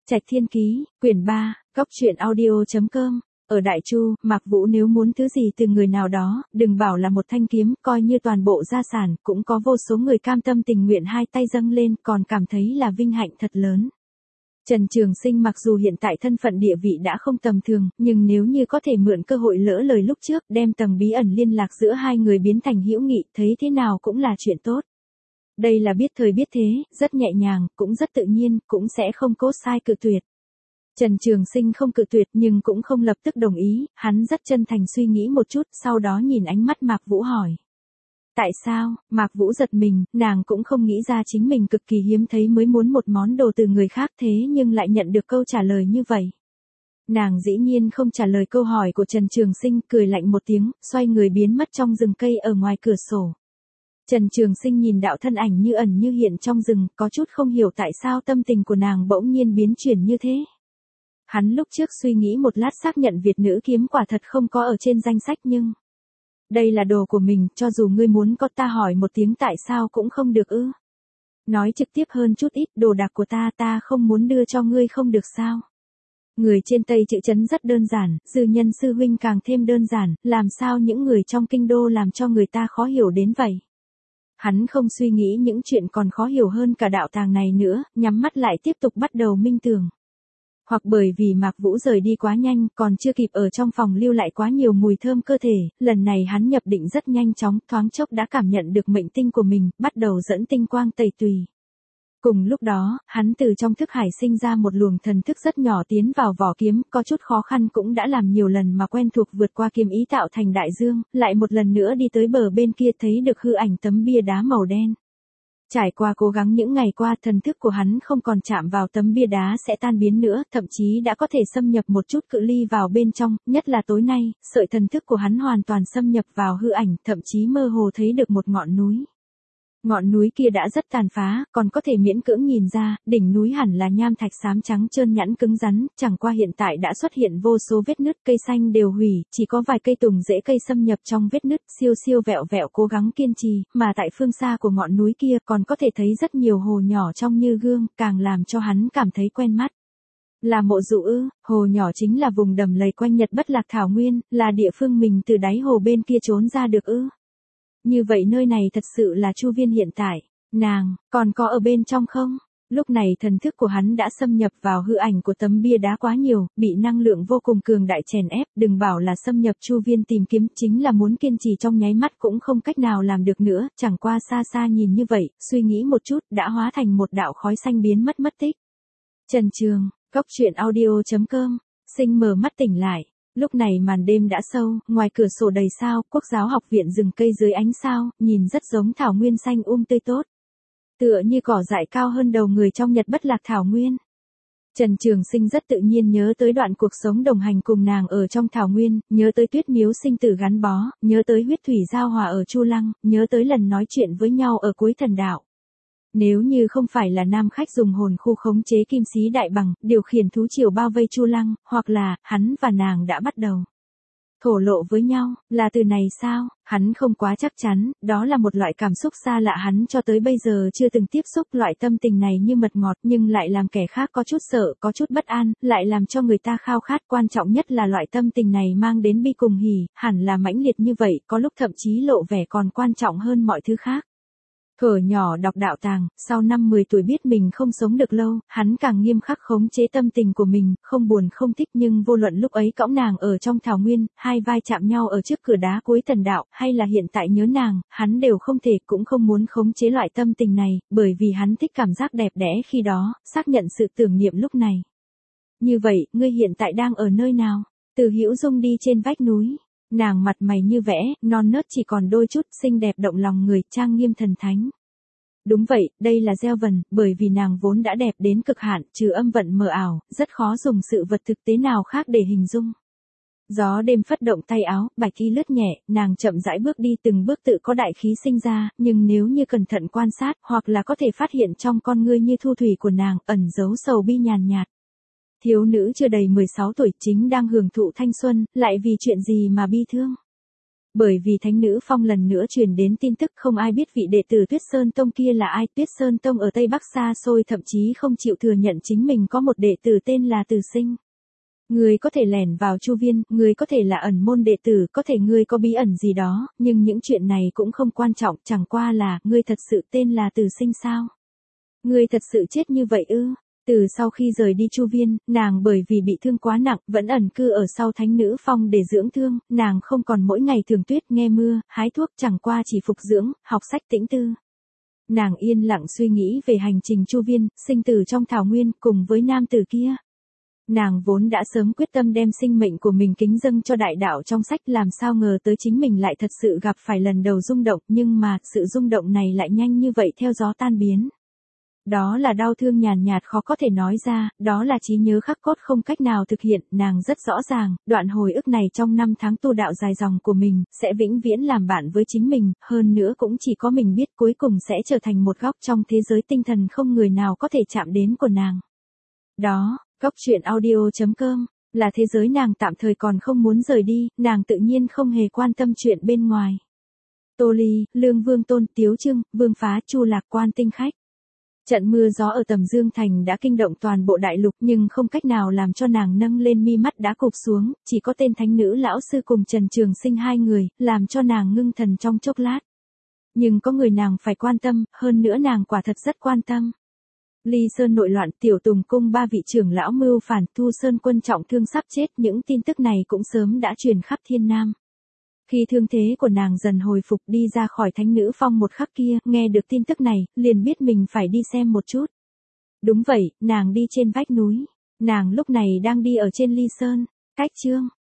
Trạch Thiên Ký, quyển 3, Góc Truyện Audio.com. Ở Đại Chu, Mạc Vũ nếu muốn thứ gì từ người nào đó, đừng bảo là một thanh kiếm, coi như toàn bộ gia sản, cũng có vô số người cam tâm tình nguyện hai tay dâng lên, còn cảm thấy là vinh hạnh thật lớn. Trần Trường Sinh mặc dù hiện tại thân phận địa vị đã không tầm thường, nhưng nếu như có thể mượn cơ hội lỡ lời lúc trước, đem tầng bí ẩn liên lạc giữa hai người biến thành hữu nghị, thấy thế nào cũng là chuyện tốt. Đây là biết thời biết thế, rất nhẹ nhàng, cũng rất tự nhiên, cũng sẽ không cố sai cự tuyệt. Trần Trường Sinh không cự tuyệt nhưng cũng không lập tức đồng ý, hắn rất chân thành suy nghĩ một chút, sau đó nhìn ánh mắt Mạc Vũ hỏi. Tại sao? Mạc Vũ giật mình, nàng cũng không nghĩ ra chính mình cực kỳ hiếm thấy mới muốn một món đồ từ người khác thế nhưng lại nhận được câu trả lời như vậy. Nàng dĩ nhiên không trả lời câu hỏi của Trần Trường Sinh, cười lạnh một tiếng, xoay người biến mất trong rừng cây ở ngoài cửa sổ. Trần Trường Sinh nhìn đạo thân ảnh như ẩn như hiện trong rừng, có chút không hiểu tại sao tâm tình của nàng bỗng nhiên biến chuyển như thế. Hắn lúc trước suy nghĩ một lát xác nhận Việt nữ kiếm quả thật không có ở trên danh sách nhưng... Đây là đồ của mình, cho dù ngươi muốn có ta hỏi một tiếng tại sao cũng không được ư. Nói trực tiếp hơn chút ít, đồ đạc của ta không muốn đưa cho ngươi không được sao. Người trên Tây chữ trấn rất đơn giản, Dư Nhân sư huynh càng thêm đơn giản, làm sao những người trong kinh đô làm cho người ta khó hiểu đến vậy. Hắn không suy nghĩ những chuyện còn khó hiểu hơn cả đạo tàng này nữa, nhắm mắt lại tiếp tục bắt đầu minh tưởng. Hoặc bởi vì Mạc Vũ rời đi quá nhanh, còn chưa kịp ở trong phòng lưu lại quá nhiều mùi thơm cơ thể, lần này hắn nhập định rất nhanh chóng, thoáng chốc đã cảm nhận được mệnh tinh của mình, bắt đầu dẫn tinh quang tẩy tùy. Cùng lúc đó, hắn từ trong thức hải sinh ra một luồng thần thức rất nhỏ tiến vào vỏ kiếm, có chút khó khăn cũng đã làm nhiều lần mà quen thuộc vượt qua kiếm ý tạo thành đại dương, lại một lần nữa đi tới bờ bên kia thấy được hư ảnh tấm bia đá màu đen. Trải qua cố gắng những ngày qua, thần thức của hắn không còn chạm vào tấm bia đá sẽ tan biến nữa, thậm chí đã có thể xâm nhập một chút cự ly vào bên trong, nhất là tối nay, sợi thần thức của hắn hoàn toàn xâm nhập vào hư ảnh, thậm chí mơ hồ thấy được một ngọn núi. Ngọn núi kia đã rất tàn phá, còn có thể miễn cưỡng nhìn ra, đỉnh núi hẳn là nham thạch xám trắng trơn nhẵn cứng rắn, chẳng qua hiện tại đã xuất hiện vô số vết nứt, cây xanh đều hủy, chỉ có vài cây tùng rễ cây xâm nhập trong vết nứt, siêu siêu vẹo vẹo cố gắng kiên trì, mà tại phương xa của ngọn núi kia còn có thể thấy rất nhiều hồ nhỏ trong như gương, càng làm cho hắn cảm thấy quen mắt. Là Mộ Dụ ư? Hồ nhỏ chính là vùng đầm lầy quanh Nhật Bất Lạc Thảo Nguyên, là địa phương mình từ đáy hồ bên kia trốn ra được ư? Như vậy nơi này thật sự là Chu Viên hiện tại, nàng, còn có ở bên trong không? Lúc này thần thức của hắn đã xâm nhập vào hư ảnh của tấm bia đá quá nhiều, bị năng lượng vô cùng cường đại chèn ép, đừng bảo là xâm nhập Chu Viên tìm kiếm, chính là muốn kiên trì trong nháy mắt cũng không cách nào làm được nữa, chẳng qua xa xa nhìn như vậy, suy nghĩ một chút, đã hóa thành một đạo khói xanh biến mất mất tích. Trần Trường, Góc Truyện Audio.com, Sinh mở mắt tỉnh lại. Lúc này màn đêm đã sâu, ngoài cửa sổ đầy sao, Quốc giáo học viện rừng cây dưới ánh sao, nhìn rất giống thảo nguyên xanh tươi tốt. Tựa như cỏ dại cao hơn đầu người trong Nhật Bất Lạc Thảo Nguyên. Trần Trường Sinh rất tự nhiên nhớ tới đoạn cuộc sống đồng hành cùng nàng ở trong thảo nguyên, nhớ tới Tuyết Miếu sinh tử gắn bó, nhớ tới huyết thủy giao hòa ở Chu Lăng, nhớ tới lần nói chuyện với nhau ở cuối thần đạo. Nếu như không phải là nam khách dùng hồn khu khống chế Kim Sĩ Đại Bằng, điều khiển thú triều bao vây Chu Lăng, hoặc là, hắn và nàng đã bắt đầu thổ lộ với nhau, là từ này sao? Hắn không quá chắc chắn, đó là một loại cảm xúc xa lạ hắn cho tới bây giờ chưa từng tiếp xúc loại tâm tình này như mật ngọt nhưng lại làm kẻ khác có chút sợ, có chút bất an, lại làm cho người ta khao khát, quan trọng nhất là loại tâm tình này mang đến bi cùng hỉ, hẳn là mãnh liệt như vậy, có lúc thậm chí lộ vẻ còn quan trọng hơn mọi thứ khác. Thuở nhỏ đọc đạo tàng, sau năm 10 tuổi biết mình không sống được lâu, hắn càng nghiêm khắc khống chế tâm tình của mình, không buồn không thích nhưng vô luận lúc ấy cõng nàng ở trong thảo nguyên, hai vai chạm nhau ở trước cửa đá cuối thần đạo, hay là hiện tại nhớ nàng, hắn đều không thể cũng không muốn khống chế loại tâm tình này, bởi vì hắn thích cảm giác đẹp đẽ khi đó, xác nhận sự tưởng niệm lúc này. Như vậy, ngươi hiện tại đang ở nơi nào? Từ Hữu Dung đi trên vách núi. Nàng mặt mày như vẽ, non nớt chỉ còn đôi chút, xinh đẹp động lòng người, trang nghiêm thần thánh. Đúng vậy, đây là gieo vần, bởi vì nàng vốn đã đẹp đến cực hạn, trừ âm vận mờ ảo, rất khó dùng sự vật thực tế nào khác để hình dung. Gió đêm phất động tay áo, bạch y lướt nhẹ, nàng chậm rãi bước đi từng bước tự có đại khí sinh ra, nhưng nếu như cẩn thận quan sát, hoặc là có thể phát hiện trong con ngươi như thu thủy của nàng, ẩn giấu sầu bi nhàn nhạt. Thiếu nữ chưa đầy 16 tuổi chính đang hưởng thụ thanh xuân, lại vì chuyện gì mà bi thương. Bởi vì Thánh Nữ Phong lần nữa truyền đến tin tức không ai biết vị đệ tử Tuyết Sơn Tông kia là ai. Tuyết Sơn Tông ở Tây Bắc xa xôi thậm chí không chịu thừa nhận chính mình có một đệ tử tên là Từ Sinh. Người có thể lẻn vào Chu Viên, người có thể là ẩn môn đệ tử, có thể ngươi có bí ẩn gì đó, nhưng những chuyện này cũng không quan trọng, chẳng qua là, ngươi thật sự tên là Từ Sinh sao? Ngươi thật sự chết như vậy ư? Từ sau khi rời đi Chu Viên, nàng bởi vì bị thương quá nặng, vẫn ẩn cư ở sau Thánh Nữ Phong để dưỡng thương, nàng không còn mỗi ngày thường tuyết nghe mưa, hái thuốc, chẳng qua chỉ phục dưỡng, học sách tĩnh tư. Nàng yên lặng suy nghĩ về hành trình Chu Viên, sinh tử trong thảo nguyên, cùng với nam tử kia. Nàng vốn đã sớm quyết tâm đem sinh mệnh của mình kính dâng cho đại đạo trong sách, làm sao ngờ tới chính mình lại thật sự gặp phải lần đầu rung động, nhưng mà, sự rung động này lại nhanh như vậy theo gió tan biến. Đó là đau thương nhàn nhạt khó có thể nói ra, đó là trí nhớ khắc cốt không cách nào thực hiện, nàng rất rõ ràng, đoạn hồi ức này trong 5 tháng tu đạo dài dòng của mình, sẽ vĩnh viễn làm bạn với chính mình, hơn nữa cũng chỉ có mình biết cuối cùng sẽ trở thành một góc trong thế giới tinh thần không người nào có thể chạm đến của nàng. Đó, Góc Truyện Audio.com, là thế giới nàng tạm thời còn không muốn rời đi, nàng tự nhiên không hề quan tâm chuyện bên ngoài. Tô Ly, Lương Vương Tôn, Tiếu Trưng, Vương Phá, Chu Lạc Quan tinh khách. Trận mưa gió ở Tầm Dương Thành đã kinh động toàn bộ đại lục nhưng không cách nào làm cho nàng nâng lên mi mắt đã cụp xuống, chỉ có tên Thánh Nữ lão sư cùng Trần Trường Sinh hai người, làm cho nàng ngưng thần trong chốc lát. Nhưng có người nàng phải quan tâm, hơn nữa nàng quả thật rất quan tâm. Ly Sơn nội loạn, Tiểu Tùng cung 3 vị trưởng lão mưu phản, Thu Sơn quân trọng thương sắp chết, những tin tức này cũng sớm đã truyền khắp Thiên Nam. Khi thương thế của nàng dần hồi phục đi ra khỏi Thánh Nữ Phong một khắc kia, nghe được tin tức này, liền biết mình phải đi xem một chút. Đúng vậy, nàng đi trên vách núi. Nàng lúc này đang đi ở trên Ly Sơn. Cách chương